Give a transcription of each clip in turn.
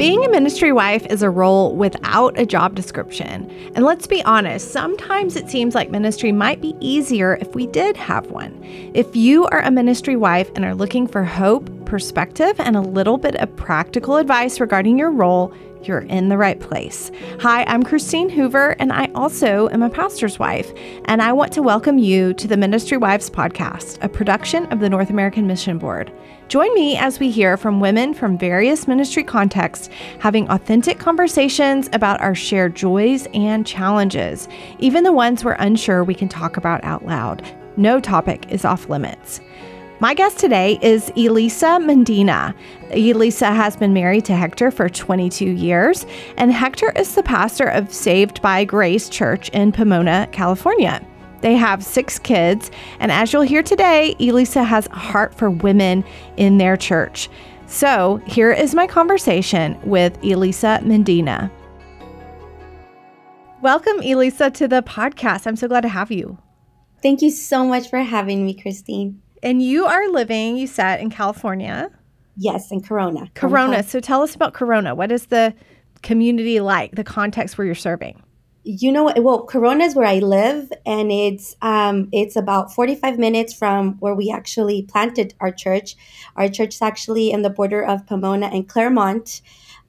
Being a ministry wife is a role without a job description. And let's be honest, sometimes it seems like ministry might be easier if we did have one. If you are a ministry wife and are looking for hope, perspective, and a little bit of practical advice regarding your role, you're in the right place. Hi, I'm Christine Hoover, and I also am a pastor's wife, and I want to welcome you to the Ministry Wives Podcast, a production of the North American Mission Board. Join me as we hear from women from various ministry contexts, having authentic conversations about our shared joys and challenges, even the ones we're unsure we can talk about out loud. No topic is off limits. My guest today is Elisa Medina. Elisa has been married to Hector for 22 years, and Hector is the pastor of Saved by Grace Church in Pomona, California. They have 6 kids, and as you'll hear today, Elisa has a heart for women in their church. So here is my conversation with Elisa Medina. Welcome, Elisa, to the podcast. I'm so glad to have you. Thank you so much for having me, Christine. And you are living, you said, in California. Yes, in Corona. Corona. So tell us about Corona. What is the community like, the context where you're serving? You know what? Well, Corona is where I live, and it's about 45 minutes from where we actually planted our church. Our church is actually in the border of Pomona and Claremont.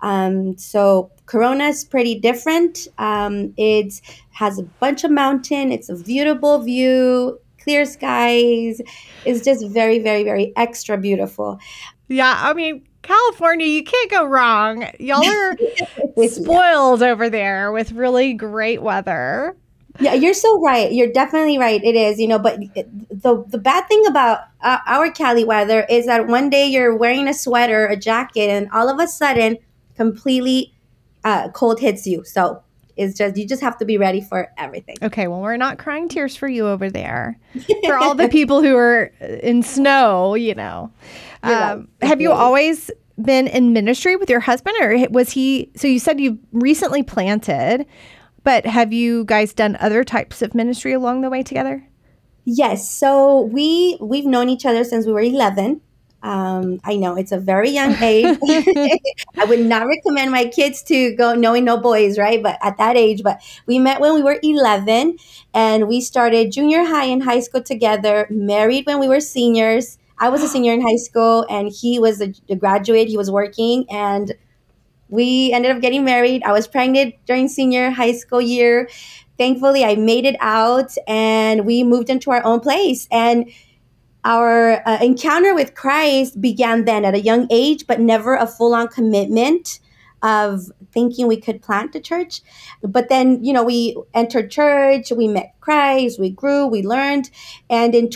So Corona is pretty different. It has a bunch of mountain. It's a beautiful view, clear skies. It's just very, very, very extra beautiful. Yeah, I mean, California, you can't go wrong. Y'all are spoiled over there with really great weather. Yeah, you're so right. You're definitely right. It is, but the bad thing about our Cali weather is that one day you're wearing a sweater, a jacket, and all of a sudden, completely cold hits you. So it's just, you just have to be ready for everything. Okay, well, we're not crying tears for you over there. For all the people who are in snow, Right. Have you always been in ministry with your husband, or was he? So you said you recently planted, but have you guys done other types of ministry along the way together? Yes. So we've known each other since we were 11. I know it's a very young age. I would not recommend my kids to go knowing no boys, right? But at that age, but we met when we were 11, and we started junior high and high school together, married when we were seniors. I was a senior in high school, and he was a graduate. He was working, and we ended up getting married. I was pregnant during senior high school year. Thankfully, I made it out, and we moved into our own place. And our encounter with Christ began then at a young age, but never a full-on commitment of thinking we could plant a church. But then, we entered church, we met Christ, we grew, we learned. And in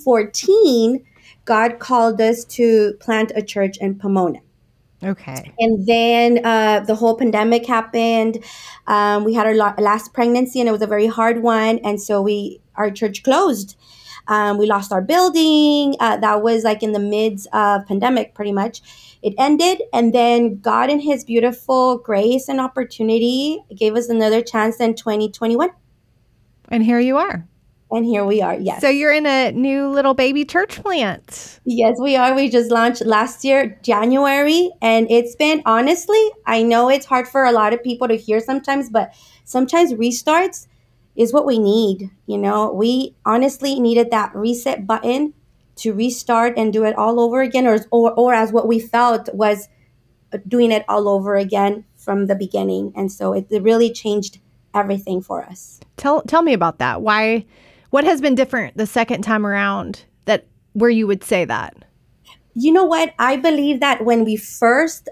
2014, God called us to plant a church in Pomona. Okay. And then the whole pandemic happened. We had our last pregnancy, and it was a very hard one. And so our church closed. We lost our building. That was like in the midst of pandemic, pretty much. It ended. And then God, in his beautiful grace and opportunity, gave us another chance in 2021. And here you are. And here we are, yes. So you're in a new little baby church plant. Yes, we are. We just launched last year, January. And it's been, honestly, I know it's hard for a lot of people to hear sometimes, but sometimes restarts is what we need. We honestly needed that reset button to restart and do it all over again, or as what we felt was doing it all over again from the beginning. And so it really changed everything for us. Tell me about that. What has been different the second time around where you would say that? You know what? I believe that when we first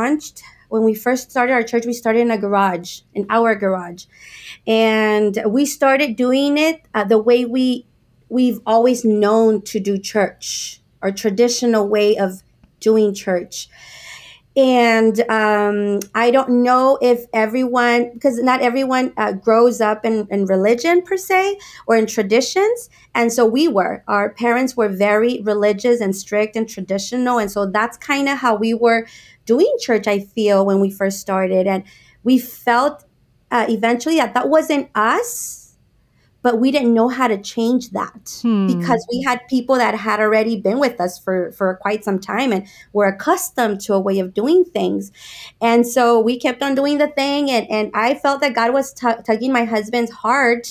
started our church, we started in our garage. And we started doing it the way we've always known to do church, our traditional way of doing church. And I don't know if everyone, because not everyone grows up in religion per se, or in traditions. And so our parents were very religious and strict and traditional. And so that's kind of how we were doing church, I feel, when we first started. And we felt eventually that wasn't us. but we didn't know how to change that because we had people that had already been with us for quite some time and were accustomed to a way of doing things. And so we kept on doing the thing. And I felt that God was tugging my husband's heart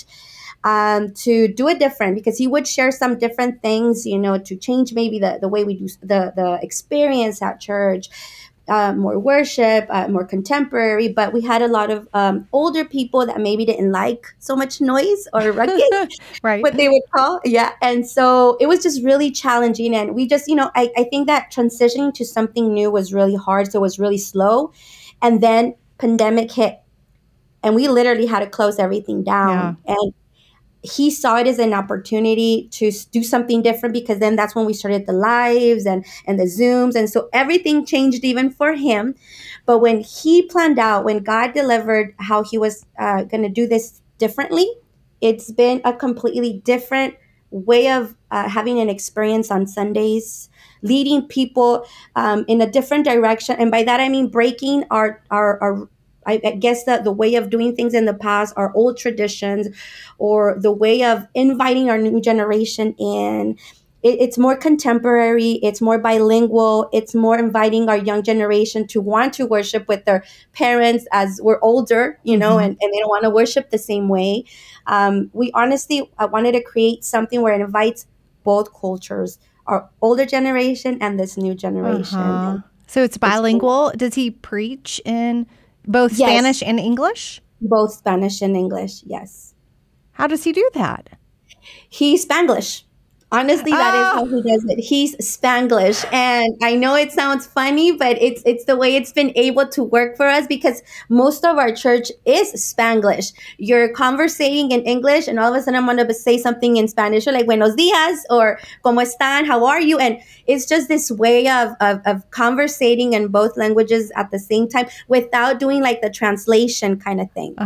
to do it different, because he would share some different things, to change maybe the way we do the experience at church, more worship, more contemporary. But we had a lot of older people that maybe didn't like so much noise or ruckus, Right. what they would call. Yeah. And so it was just really challenging. And we just, I think that transitioning to something new was really hard. So it was really slow. And then pandemic hit, and we literally had to close everything down. Yeah. And he saw it as an opportunity to do something different, because then that's when we started the lives and the Zooms. And so everything changed even for him. But when he planned out, when God delivered how he was going to do this differently, it's been a completely different way of having an experience on Sundays, leading people in a different direction. And by that, I mean breaking our I guess that the way of doing things in the past, our old traditions, or the way of inviting our new generation in. It's more contemporary, it's more bilingual, it's more inviting our young generation to want to worship with their parents as we're older, and they don't want to worship the same way. We honestly wanted to create something where it invites both cultures, our older generation and this new generation. And so it's bilingual. Does he preach in both Spanish and English? Both Spanish and English, yes. How does he do that? He's Spanglish. Honestly, that is how he does it. He's Spanglish. And I know it sounds funny, but it's the way it's been able to work for us, because most of our church is Spanglish. You're conversating in English, and all of a sudden I'm going to say something in Spanish, or like buenos dias, or como están, how are you? And it's just this way of conversating in both languages at the same time without doing like the translation kind of thing.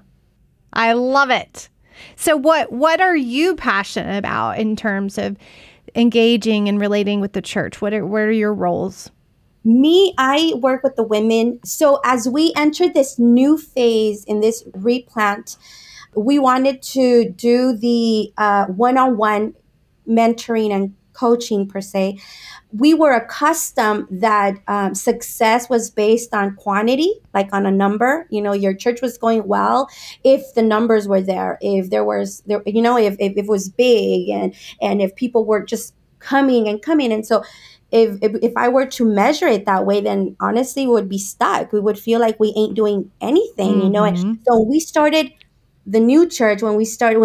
I love it. So what are you passionate about in terms of engaging and relating with the church? What are your roles? Me, I work with the women. So as we enter this new phase in this replant, we wanted to do the one-on-one mentoring and coaching per se. We were accustomed that success was based on quantity, like on a number. Your church was going well if the numbers were there, if if it was big, and if people were just coming. And so if I were to measure it that way, then honestly we would be stuck. We would feel like we ain't doing anything, And so we started the new church, when we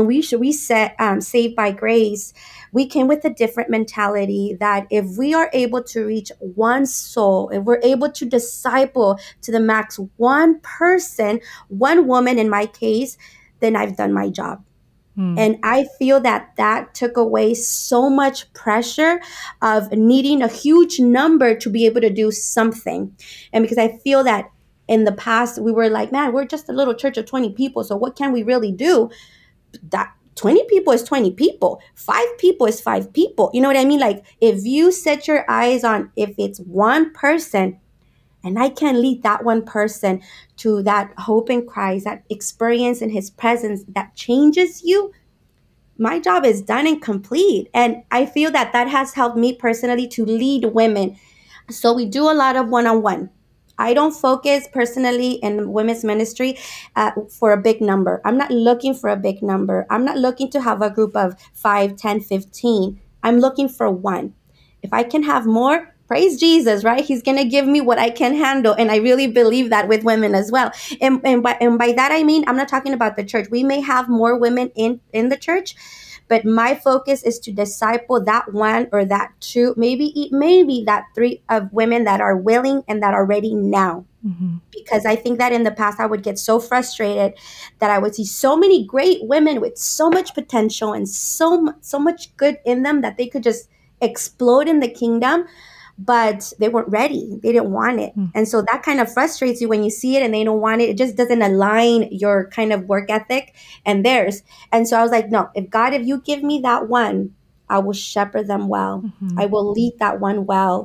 set Saved by Grace, we came with a different mentality that if we are able to reach one soul, if we're able to disciple to the max one person, one woman in my case, then I've done my job. And I feel that took away so much pressure of needing a huge number to be able to do something. And because I feel that in the past, we were like, man, we're just a little church of 20 people. So what can we really do? That 20 people is 20 people. 5 people is 5 people. You know what I mean? Like, if you set your eyes on, if it's one person, and I can lead that one person to that hope in Christ, that experience in his presence that changes you, my job is done and complete. And I feel that has helped me personally to lead women. So we do a lot of one-on-one. I don't focus personally in women's ministry for a big number. I'm not looking for a big number. I'm not looking to have a group of 5, 10, 15. I'm looking for one. If I can have more, praise Jesus, right? He's going to give me what I can handle. And I really believe that with women as well. And by that, I mean, I'm not talking about the church. We may have more women in the church, but my focus is to disciple that one or that two, maybe that 3 of women that are willing and that are ready now. Because I think that in the past, I would get so frustrated that I would see so many great women with so much potential and so much good in them that they could just explode in the kingdom, but they weren't ready. They didn't want it. And so that kind of frustrates you when you see it and they don't want it. It just doesn't align your kind of work ethic and theirs. And so I was like, no, if you give me that one, I will shepherd them well. I will lead that one well.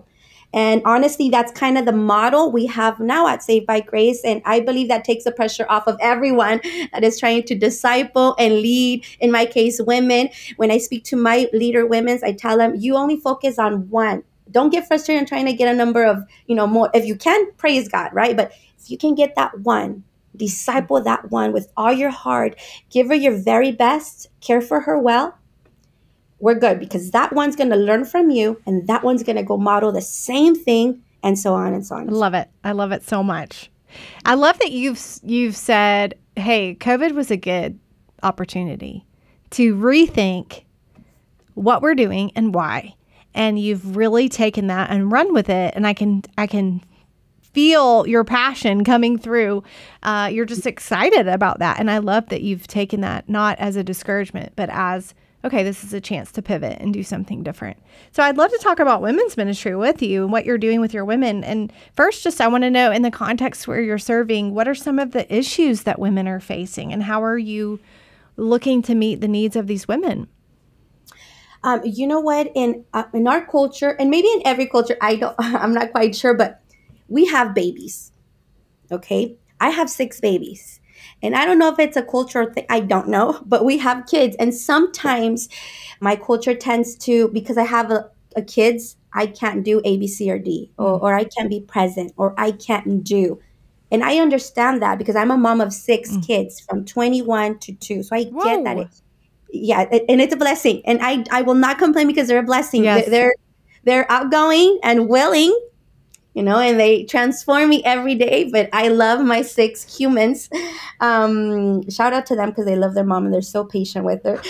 And honestly, that's kind of the model we have now at Saved by Grace. And I believe that takes the pressure off of everyone that is trying to disciple and lead, in my case, women. When I speak to my leader women, I tell them, you only focus on one. Don't get frustrated in trying to get a number of, more. If you can, praise God, right? But if you can get that one, disciple that one with all your heart, give her your very best, care for her well, we're good, because that one's going to learn from you and that one's going to go model the same thing, and so on and so on. I love it. I love it so much. I love that you've said, hey, COVID was a good opportunity to rethink what we're doing and why. And you've really taken that and run with it. And I can feel your passion coming through. You're just excited about that. And I love that you've taken that not as a discouragement, but as, okay, this is a chance to pivot and do something different. So I'd love to talk about women's ministry with you and what you're doing with your women. And first, just I want to know, in the context where you're serving, what are some of the issues that women are facing, and how are you looking to meet the needs of these women? You know what? In our culture, and maybe in every culture, I'm not quite sure, but we have babies. Okay, I have 6 babies, and I don't know if it's a cultural thing. I don't know, but we have kids, and sometimes my culture tends to, because I have a kids, I can't do A, B, C, or D, or I can't be present, or I can't do. And I understand that because I'm a mom of 6 kids from 21 to 2. So I get that. Whoa. Yeah, and it's a blessing. And I will not complain because they're a blessing. Yes. They're outgoing and willing, and they transform me every day. But I love my 6 humans. Shout out to them because they love their mom and they're so patient with her.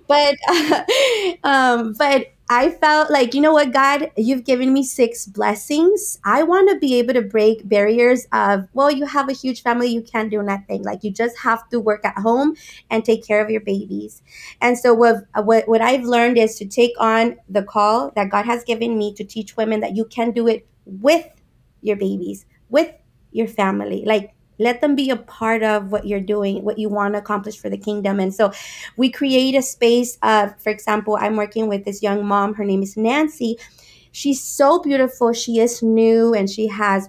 But I felt like, you know what, God, you've given me 6 blessings. I want to be able to break barriers of, well, you have a huge family, you can't do nothing. Like, you just have to work at home and take care of your babies. And so what I've learned is to take on the call that God has given me to teach women that you can do it with your babies, with your family. Like, let them be a part of what you're doing, what you want to accomplish for the kingdom. And so we create a space of, for example, I'm working with this young mom. Her name is Nancy. She's so beautiful. She is new and she has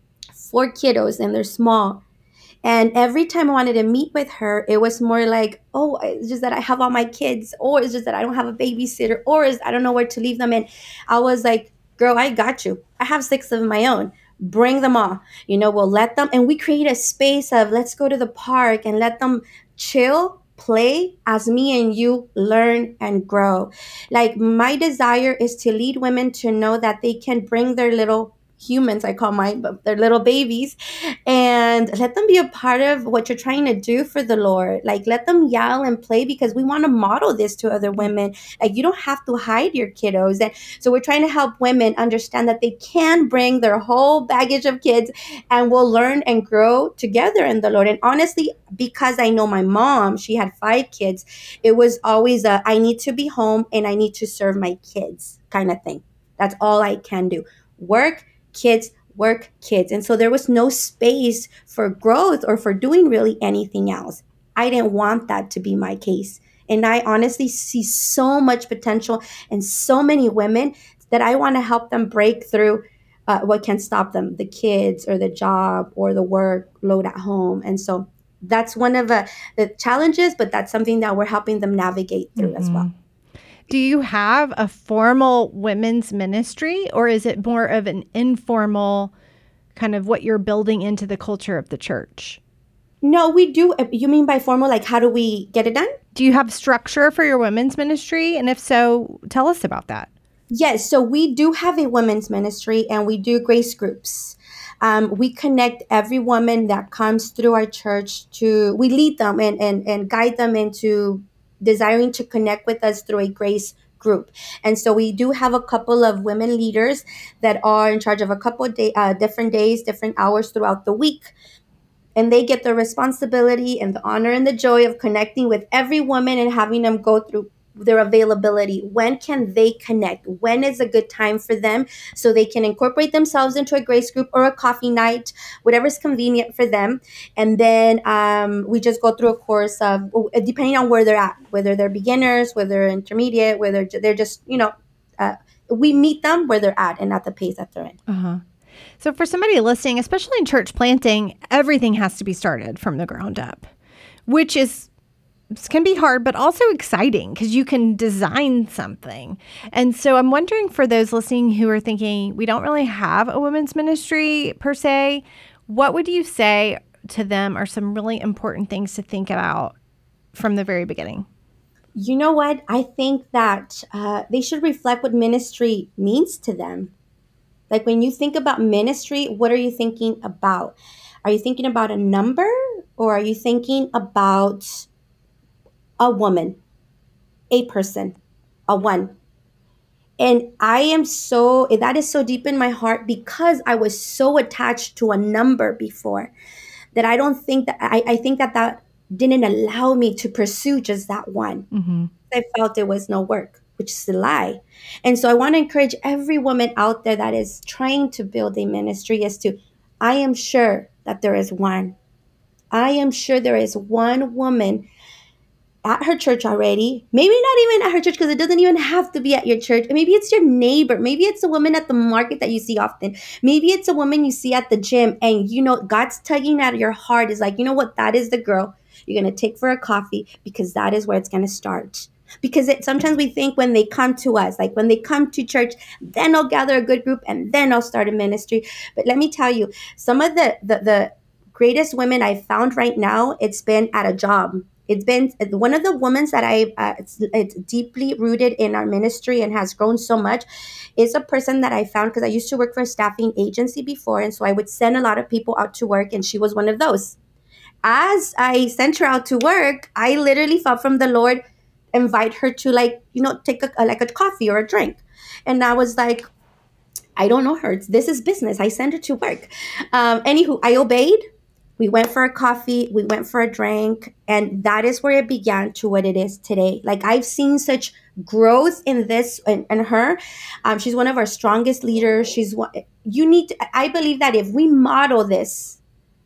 4 kiddos and they're small. And every time I wanted to meet with her, it was more like, oh, it's just that I have all my kids, or it's just that I don't have a babysitter, or I don't know where to leave them. And I was like, girl, I got you. I have 6 of my own. Bring them all. We'll let them. And we create a space of, let's go to the park and let them chill, play as me and you learn and grow. Like, my desire is to lead women to know that they can bring their little humans, I call mine, but they're little babies, and let them be a part of what you're trying to do for the Lord. Like, let them yell and play, because we want to model this to other women. Like, you don't have to hide your kiddos. And so we're trying to help women understand that they can bring their whole baggage of kids and we'll learn and grow together in the Lord. And honestly, because I know my mom, she had 5 kids, it was always I need to be home and I need to serve my kids kind of thing. That's all I can do. Work, kids, work, kids. And so there was no space for growth or for doing really anything else. I didn't want that to be my case. And I honestly see so much potential in so many women that I want to help them break through what can stop them, the kids or the job or the workload at home. And so that's one of the challenges, but that's something that we're helping them navigate through as well. Do you have a formal women's ministry, or is it more of an informal kind of what you're building into the culture of the church? No, we do. You mean by formal, like how do we get it done? Do you have structure for your women's ministry? And if so, tell us about that. Yes, so we do have a women's ministry and we do grace groups. We connect every woman that comes through our church we lead them and guide them into desiring to connect with us through a grace group. And so we do have a couple of women leaders that are in charge of a couple of different days, different hours throughout the week. And they get the responsibility and the honor and the joy of connecting with every woman and having them go through their availability. When can they connect? When is a good time for them so they can incorporate themselves into a grace group or a coffee night, whatever's convenient for them. And then we just go through a course of, depending on where they're at, whether they're beginners, whether they're intermediate, whether they're just, we meet them where they're at and at the pace that they're in. Uh-huh. So for somebody listening, especially in church planting, everything has to be started from the ground up, which can be hard, but also exciting because you can design something. And so I'm wondering, for those listening who are thinking, we don't really have a women's ministry per se, what would you say to them are some really important things to think about from the very beginning? You know what? I think that they should reflect what ministry means to them. Like when you think about ministry, what are you thinking about? Are you thinking about a number, or are you thinking about a woman, a person, a one? And that is so deep in my heart because I was so attached to a number before that I think that didn't allow me to pursue just that one. Mm-hmm. I felt it was no work, which is a lie. And so I want to encourage every woman out there that is trying to build a ministry I am sure that there is one. I am sure there is one woman at her church already. Maybe not even at her church, because it doesn't even have to be at your church. Maybe it's your neighbor. Maybe it's a woman at the market that you see often. Maybe it's a woman you see at the gym, and God's tugging at your heart is like, you know what? That is the girl you're going to take for a coffee, because that is where it's going to start. Because sometimes we think when they come to us, like when they come to church, then I'll gather a good group and then I'll start a ministry. But let me tell you, some of the greatest women I've found right now, it's been at a job. It's been one of the women that it's deeply rooted in our ministry and has grown so much, is a person that I found because I used to work for a staffing agency before. And so I would send a lot of people out to work, and she was one of those. As I sent her out to work, I literally felt from the Lord, invite her to take a coffee or a drink. And I was like, I don't know her. This is business. I sent her to work. Anywho, I obeyed. We went for a coffee. We went for a drink. And that is where it began to what it is today. Like, I've seen such growth in this and her. She's one of our strongest leaders. I believe that if we model this,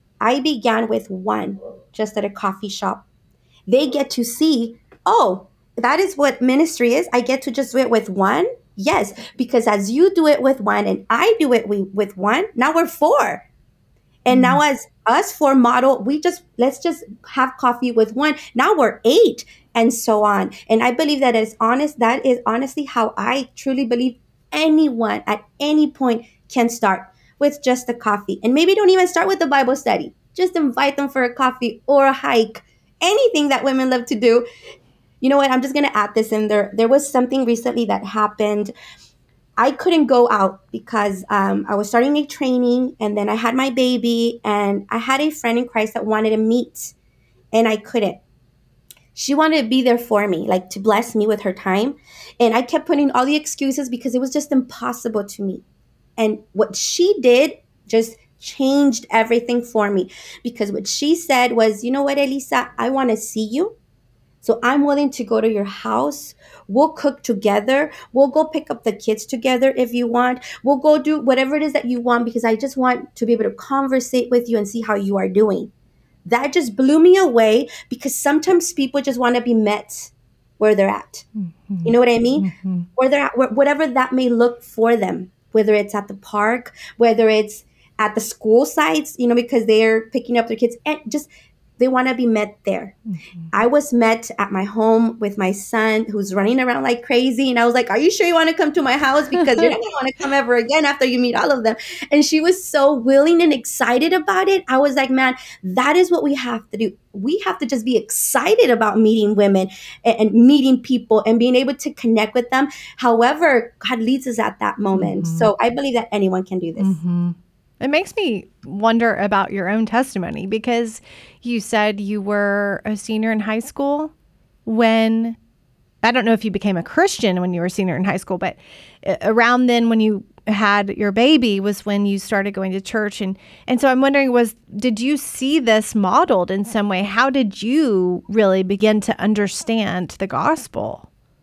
I began with one just at a coffee shop. They get to see, oh, that is what ministry is. I get to just do it with one. Yes, because as you do it with one and I do it with one, now we're four. And now as us four model, let's just have coffee with one. Now we're eight, and so on. And I believe that is honestly how I truly believe anyone at any point can start, with just a coffee. And maybe don't even start with the Bible study. Just invite them for a coffee or a hike. Anything that women love to do. You know what? I'm just going to add this in there. There was something recently that happened. I couldn't go out because I was starting a training, and then I had my baby, and I had a friend in Christ that wanted to meet, and I couldn't. She wanted to be there for me, like to bless me with her time. And I kept putting all the excuses because it was just impossible to meet. And what she did just changed everything for me, because what she said was, you know what, Elisa, I want to see you. So I'm willing to go to your house. We'll cook together. We'll go pick up the kids together if you want. We'll go do whatever it is that you want, because I just want to be able to conversate with you and see how you are doing. That just blew me away, because sometimes people just want to be met where they're at. Mm-hmm. You know what I mean? Mm-hmm. Where they're at, whatever that may look for them, whether it's at the park, whether it's at the school sites, because they're picking up their kids, and just they want to be met there. Mm-hmm. I was met at my home with my son, who's running around like crazy. And I was like, are you sure you want to come to my house? Because you're not going to want to come ever again after you meet all of them. And she was so willing and excited about it. I was like, man, that is what we have to do. We have to just be excited about meeting women and meeting people and being able to connect with them. However, God leads us at that moment. Mm-hmm. So I believe that anyone can do this. Mm-hmm. It makes me wonder about your own testimony, because you said you were a senior in high school when, I don't know if you became a Christian when you were a senior in high school, but around then when you had your baby was when you started going to church. And so I'm wondering, did you see this modeled in some way? How did you really begin to understand the gospel?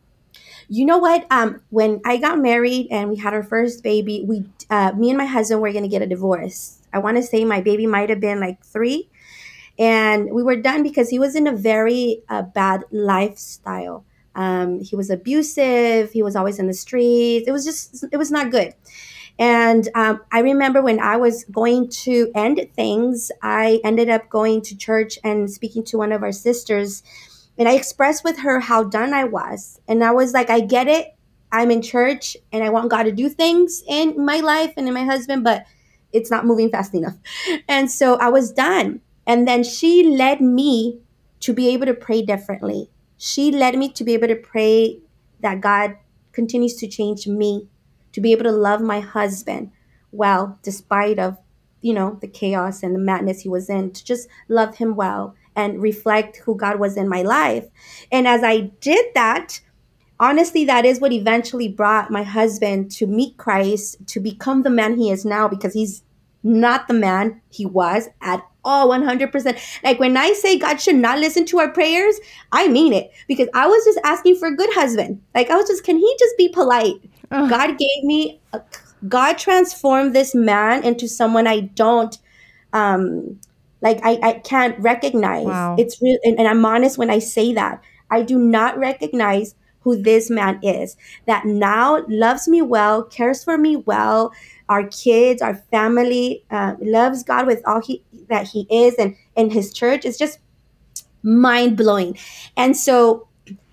You know what? When I got married and we had our first baby, me and my husband were going to get a divorce. I want to say my baby might have been like 3. And we were done because he was in a very bad lifestyle. He was abusive. He was always in the streets. It was not good. And I remember when I was going to end things, I ended up going to church and speaking to one of our sisters. And I expressed with her how done I was. And I was like, I get it. I'm in church and I want God to do things in my life and in my husband, but it's not moving fast enough. And so I was done. And then she led me to be able to pray differently. She led me to be able to pray that God continues to change me, to be able to love my husband well, despite of, the chaos and the madness he was in, to just love him well and reflect who God was in my life. And as I did that, honestly, that is what eventually brought my husband to meet Christ, to become the man he is now, because he's not the man he was at all, 100%. Like when I say God should not listen to our prayers, I mean it, because I was just asking for a good husband. Like can he just be polite? Ugh. God transformed this man into someone I don't, I can't recognize. Wow. It's real. And I'm honest when I say that. I do not recognize who this man is, that now loves me well, cares for me well, our kids, our family, loves God with all that he is, and his church is just mind blowing. And so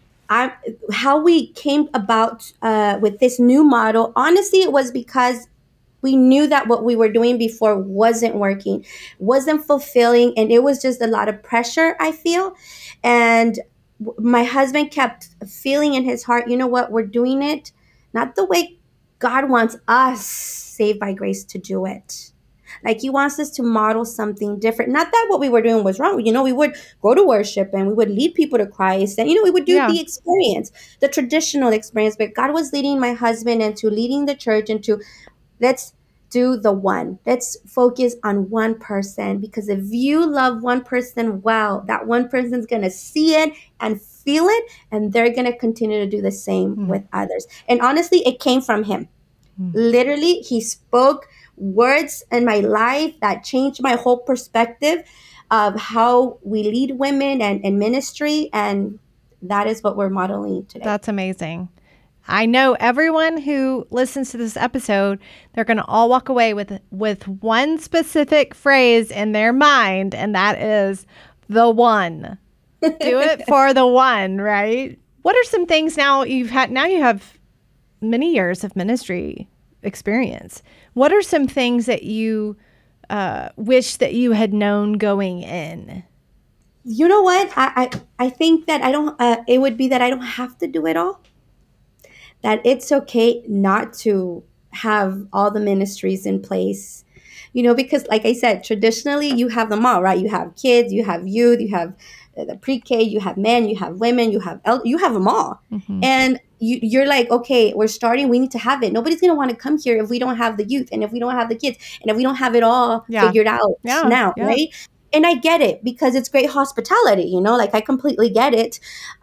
how we came about with this new model, honestly, it was because we knew that what we were doing before wasn't working, wasn't fulfilling, and it was just a lot of pressure, I feel. And my husband kept feeling in his heart, you know what, we're doing it not the way God wants us, saved by grace, to do it. Like he wants us to model something different. Not that what we were doing was wrong. We would go to worship and we would lead people to Christ, and we would do Yeah. the experience, the traditional experience. But God was leading my husband into leading the church into, let's do the one. Let's focus on one person, because if you love one person well, that one person's going to see it and feel it, and they're going to continue to do the same with others. And honestly, it came from him. Literally, he spoke words in my life that changed my whole perspective of how we lead women and in ministry. And that is what we're modeling today. That's amazing. I know everyone who listens to this episode, they're going to all walk away with one specific phrase in their mind, and that is the one. Do it for the one, right? What are some things now you have many years of ministry experience. What are some things that you wish that you had known going in? You know what? I think that I don't, it would be that I don't have to do it all. That it's okay not to have all the ministries in place, because like I said, traditionally you have them all, right? You have kids, you have youth, you have the pre-K, you have men, you have women, you have you have them all. Mm-hmm. And you're like, okay, we're starting, we need to have it. Nobody's going to want to come here if we don't have the youth, and if we don't have the kids, and if we don't have it all figured out now, right? And I get it, because it's great hospitality, like I completely get it.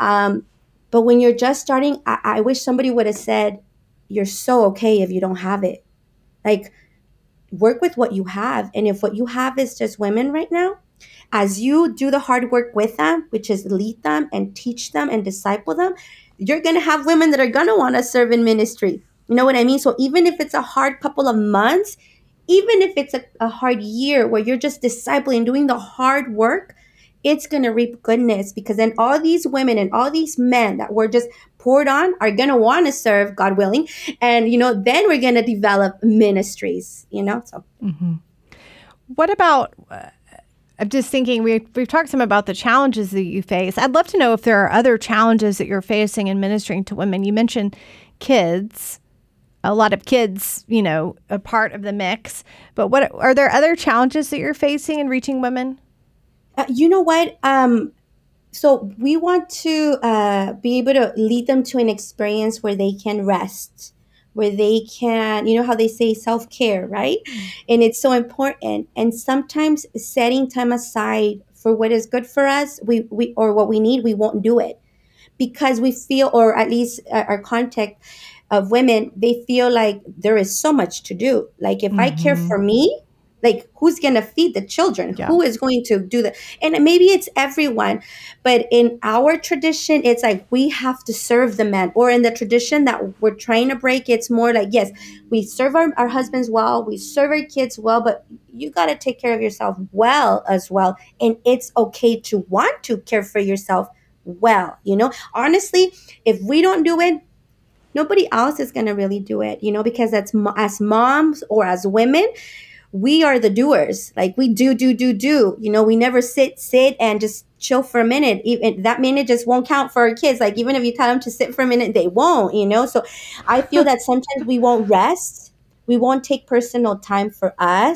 But when you're just starting, I wish somebody would have said, you're so okay if you don't have it. Like, work with what you have. And if what you have is just women right now, as you do the hard work with them, which is lead them and teach them and disciple them, you're going to have women that are going to want to serve in ministry. You know what I mean? So even if it's a hard couple of months, even if it's a hard year where you're just discipling, doing the hard work, it's going to reap goodness, because then all these women and all these men that were just poured on are going to want to serve, God willing. And, then we're going to develop ministries, so. Mm-hmm. What about, I'm just thinking, we've talked some about the challenges that you face. I'd love to know if there are other challenges that you're facing in ministering to women. You mentioned kids, a lot of kids, a part of the mix. But what are there other challenges that you're facing in reaching women? You know what? So we want to be able to lead them to an experience where they can rest, where they can, how they say self-care, right? And it's so important. And sometimes setting time aside for what is good for us, we or what we need, we won't do it, because we feel, or at least our contact of women, they feel like there is so much to do. Like if I care for me, Like, who's going to feed the children? Yeah. Who is going to do that? And maybe it's everyone, but in our tradition, it's like we have to serve the man. Or in the tradition that we're trying to break, it's more like, yes, we serve our husbands well, we serve our kids well, but you got to take care of yourself well as well. And it's okay to want to care for yourself well. Honestly, if we don't do it, nobody else is going to really do it, because as moms or as women, we are the doers. Like, we do. We never sit and just chill for a minute. Even that minute just won't count for our kids. Like, even if you tell them to sit for a minute, they won't. So I feel that sometimes we won't rest. We won't take personal time for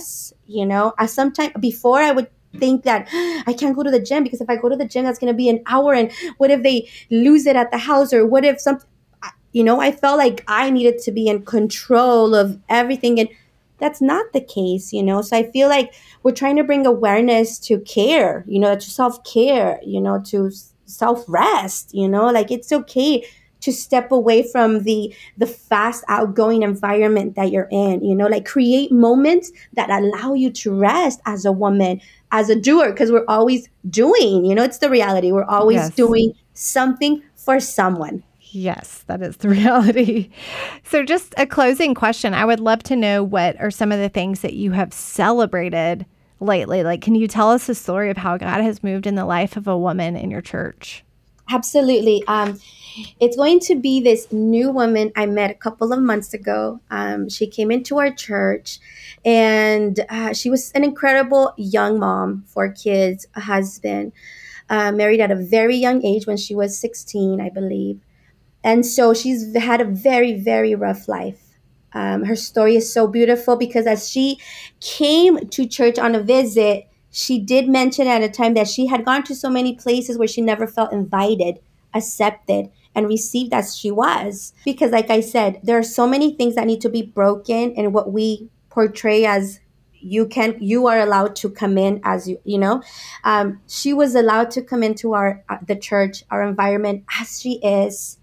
us. I sometimes, before, I would think that I can't go to the gym because if I go to the gym, that's going to be an hour. And what if they lose it at the house? Or what if something, I felt like I needed to be in control of everything. And that's not the case. So I feel like we're trying to bring awareness to care, to self-care, to self-rest, like it's okay to step away from the fast outgoing environment that you're in, like create moments that allow you to rest as a woman, as a doer, because we're always doing, it's the reality. We're always Yes. doing something for someone. Yes, that is the reality. So just a closing question. I would love to know what are some of the things that you have celebrated lately. Like, can you tell us a story of how God has moved in the life of a woman in your church? Absolutely. It's going to be this new woman I met a couple of months ago. She came into our church, and she was an incredible young mom, 4 kids, a husband, married at a very young age when she was 16, I believe. And so she's had a very, very rough life. Her story is so beautiful because as she came to church on a visit, she did mention at a time that she had gone to so many places where she never felt invited, accepted, and received as she was. Because, like I said, there are so many things that need to be broken in what we portray as you are allowed to come in as she was allowed to come into the church, our environment, as she is.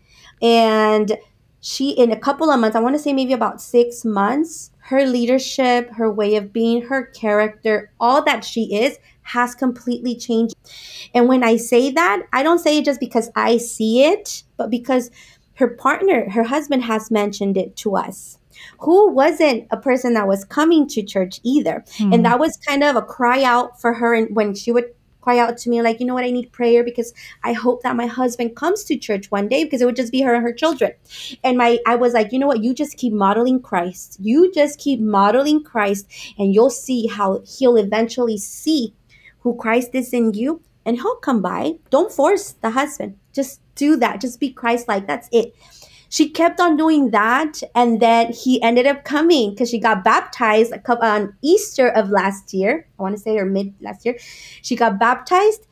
And she, in a couple of months, I want to say maybe about 6 months, her leadership, her way of being, her character, all that she is has completely changed. And when I say that, I don't say it just because I see it, but because her partner, her husband, has mentioned it to us, who wasn't a person that was coming to church either. And that was kind of a cry out for her. And when she would cry out to me, like, you know what, I need prayer because I hope that my husband comes to church one day, because it would just be her and her children. And I was like, you know what, you just keep modeling Christ. You just keep modeling Christ, and you'll see how he'll eventually see who Christ is in you, and he'll come by. Don't force the husband. Just do that. Just be Christ-like. That's it. She kept on doing that, and then he ended up coming because she got baptized on Easter of last year. I want to say, or mid last year. She got baptized,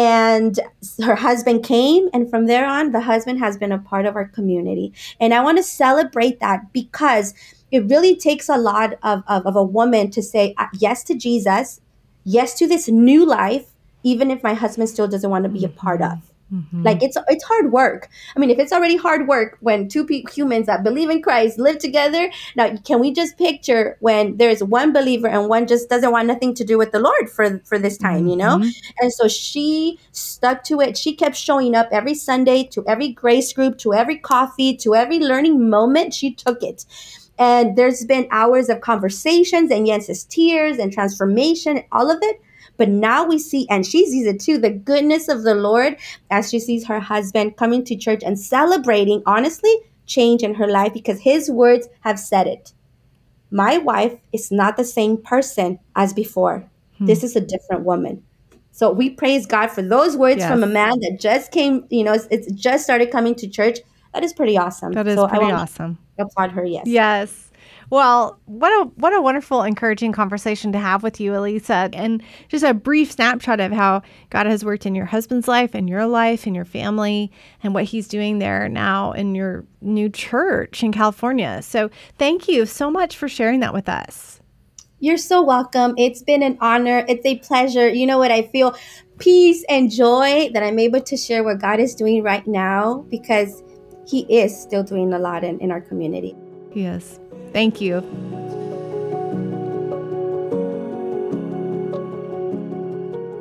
and her husband came, and from there on, the husband has been a part of our community. And I want to celebrate that because it really takes a lot of a woman to say yes to Jesus, yes to this new life, even if my husband still doesn't want to be a part of. Like, it's hard work. I mean, if it's already hard work when two humans that believe in Christ live together, now can we just picture when there's one believer and one just doesn't want nothing to do with the Lord for this time, And so she stuck to it. She kept showing up every Sunday to every grace group, to every coffee, to every learning moment. She took it. And there's been hours of conversations and Jens's tears and transformation, all of it. But now we see, and she sees it too, the goodness of the Lord as she sees her husband coming to church and celebrating, honestly, change in her life, because his words have said it. My wife is not the same person as before. This is a different woman. So we praise God for those words from a man that just came, it's just started coming to church. That is pretty awesome. That is pretty awesome. Applaud her, yes. Yes. Well, what a wonderful, encouraging conversation to have with you, Elisa, and just a brief snapshot of how God has worked in your husband's life and your life and your family and what he's doing there now in your new church in California. So thank you so much for sharing that with us. You're so welcome. It's been an honor. It's a pleasure. You know what? I feel peace and joy that I'm able to share what God is doing right now, because he is still doing a lot in our community. Yes. Thank you.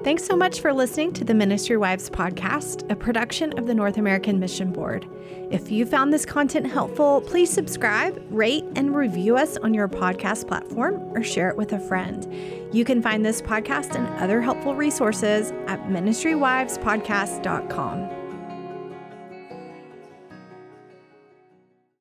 Thanks so much for listening to the Ministry Wives podcast, a production of the North American Mission Board. If you found this content helpful, please subscribe, rate, and review us on your podcast platform or share it with a friend. You can find this podcast and other helpful resources at ministrywivespodcast.com.